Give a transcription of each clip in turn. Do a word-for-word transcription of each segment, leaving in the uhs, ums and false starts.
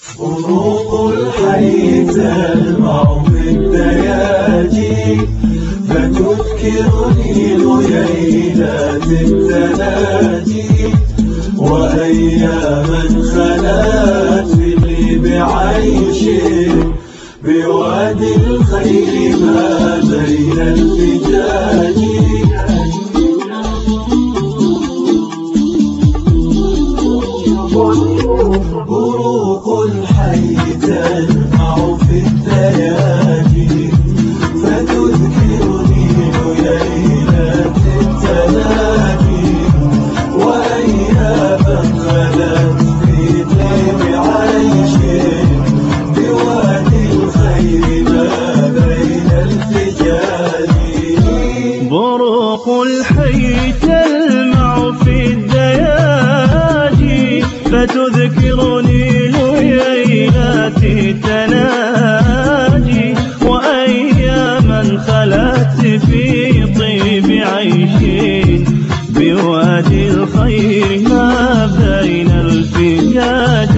فروق الحي تلمع بالدياجي فتذكرني ليلات التناجي وأياما خلت لي بعيش بوادي الخير ما بين الفجاج. بروق الحي تلمع في الدياجي فتذكرني ليلات التناجي وأياما خلت في طيب عيش بوادي الخير ما بين الفجاج. بروق الحي تلمع في الدياجي فتذكرني ليلات التناجي وأياما خلت في طيب عيش بوادي الخير ما بين الفجاج.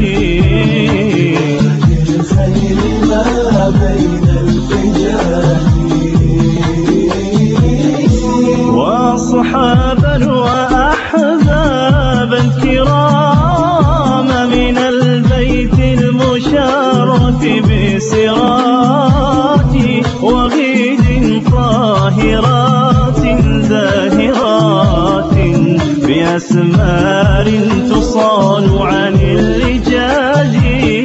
الخير ما بين الفجاج. وأصحابا وأحبابا كرام من البيت المشرف بسرات وغيد طاهرات زاهرات بأسمار تصان عن اللجاج.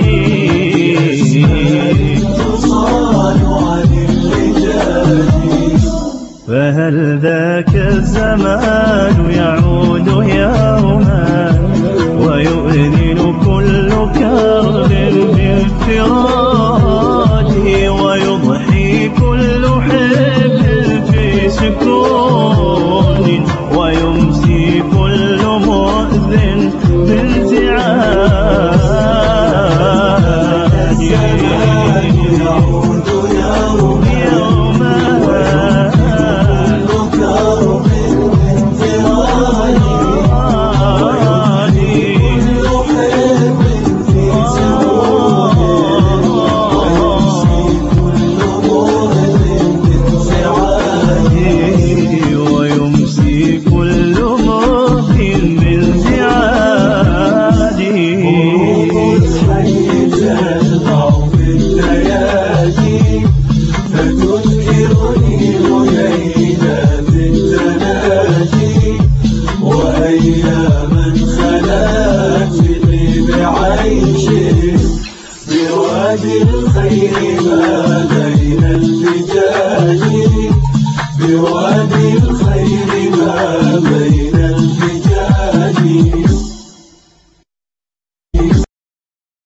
تصان عن اللجاج. فهل ذاك الزمان يعود يوما ويؤذن كل كرب بافتراج ويضحي كل حب في سكون ويمسي كل مؤذن بانزعاج. يعود يوما أياما خلت لي بعيش بوادي الخير ما بين الفجاج. بوادي الخير ما بين